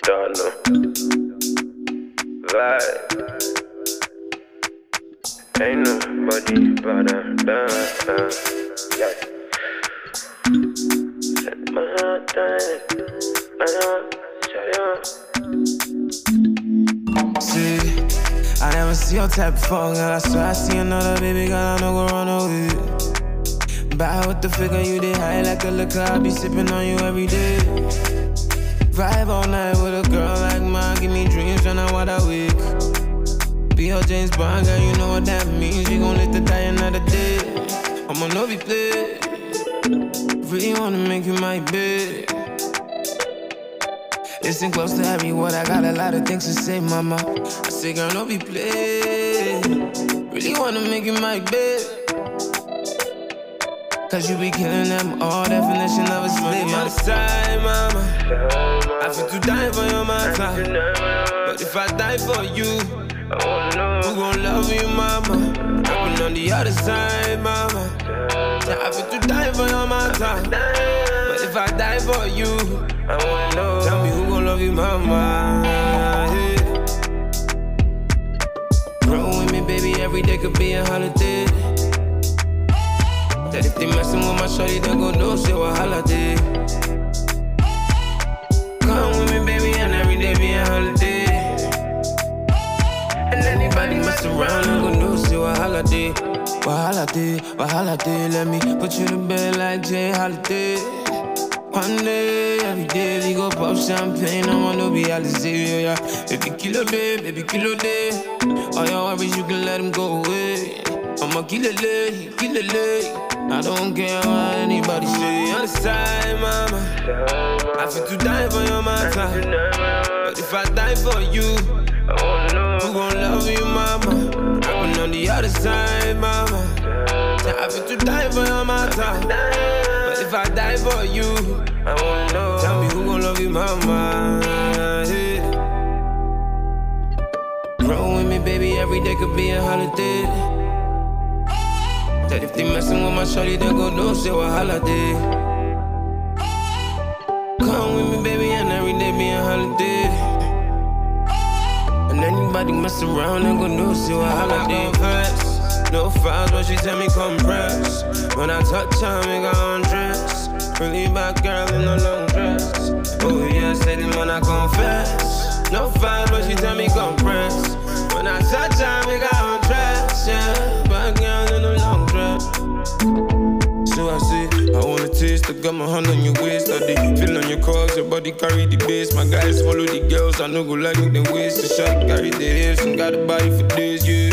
Don't know. Vibe. Ain't nobody better than yeah. Set my heart down. See, I never see your type before, girl. I swear I see another baby girl, I know go run away. Bad with the figure, you did high like a liquor. I be sipping on you every day. Vibe all night with a girl like mine. Give me dreams when I wide awake. Be your James Bond, girl, you know what that means. You gon' live to die another day. I'ma know be play. Really wanna make you my babe. Listen close to every word, I got a lot of things to say, mama. I say, girl, don't be play. Really wanna make you my babe. Cause you be killing them all, definition of a slave. On the side, mama, I feel to die for your mama. But if I die for you, who gon' love you, mama? I've been on the other side, mama. I feel to die for your mama. But if I die for you, I wanna know. Tell me who gon' love you, mama. Yeah. Roll with me, baby, every day could be a holiday. That if they messin' with my shorty, they gon' know shit what holiday. Come with me, baby, and every day be a holiday. And anybody mess around, they gon' know shit what holiday. What holiday, let me put you to bed like Jay Holiday. One day, every day, we go pop champagne, I wanna be Alizé, yeah. Baby, kilo day. All your worries, you can let them go away. I'ma kill it late. I don't care what anybody say. On the side, mama, I feel to die for your mama. But if I die for you, who gon' love you, mama? I've been on the other side, mama. I feel to die for your mama. But if I die for you, I wanna know. Tell me who gon' love you, mama. Yeah. Roll with me, baby, every day could be a holiday. That if they messin' with my shorty, they gon' know shit what holiday. Come with me, baby, and every day be a holiday. And anybody mess around, they gon' know shit what holiday. No files, but she tell me compress. When I touch her, make her undress. Really bad girl in a long dress. Oh yeah, steady when I confess. No files, but she tell me compress. When I touch her, make her undress. Yeah, bad girl in a long dress. So I say, I wanna taste. I got my hand on your waist. I dey feel on your calls, your body carry the bass. My guys follow the girls, I know go like me the waist. The shot carry the hips, and got a body for days, yeah.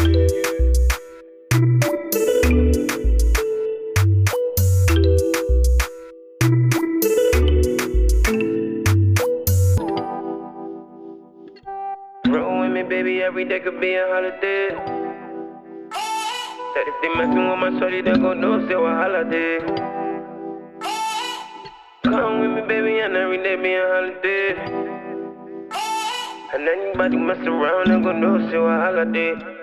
Baby, every day could be a holiday. That if they messin' with my shorty, they gon' know say what holiday. Come with me, baby, and every day be a holiday. And anybody mess around, they gon' know say what holiday.